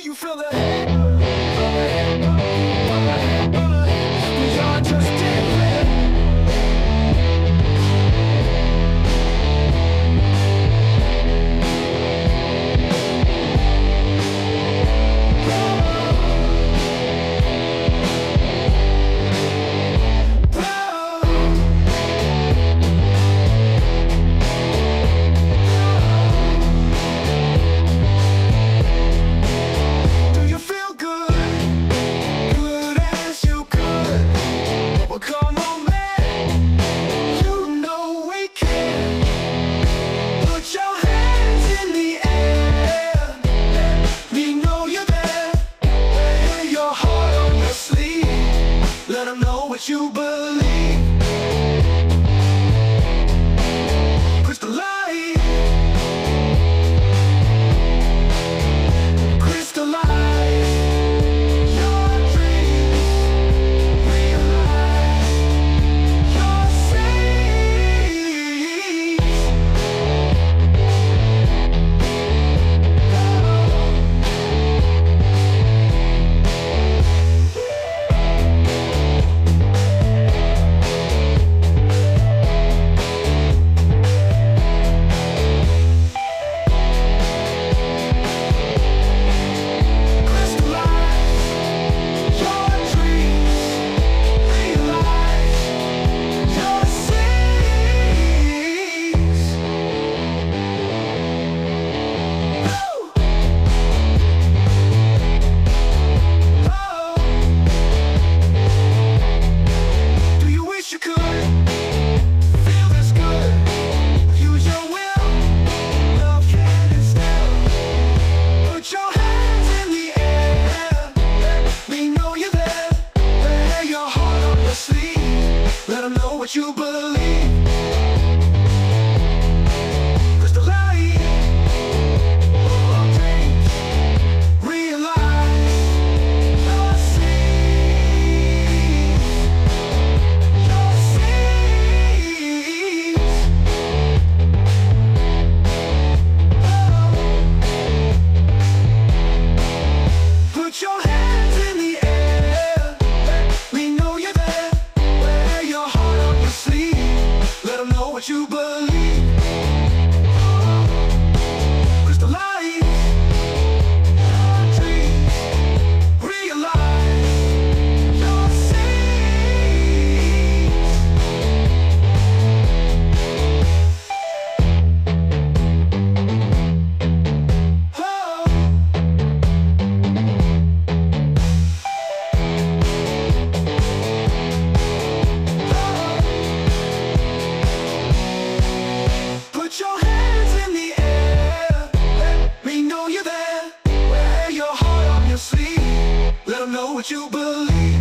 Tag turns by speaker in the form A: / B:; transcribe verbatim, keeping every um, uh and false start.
A: you feel the heat from the head, from the head, from the head. We are just different. Come on, man, you know we can. Put your hands in the air, let me know you're there. Lay your heart on your sleeve, let them know what you believe. Crystallize, crystallize your dreams, realize your seeds. Let them know what you believe. Crystallize your dreams, realize your seeds, your seeds. Oh. Put your hands in the air, let me know you're there. Let them know what you believe. Crystallize your dreams, realize your seeds. Oh. Put your hands in the air, let me know you're there. Wear your heart on your sleeve, let them know what you believe.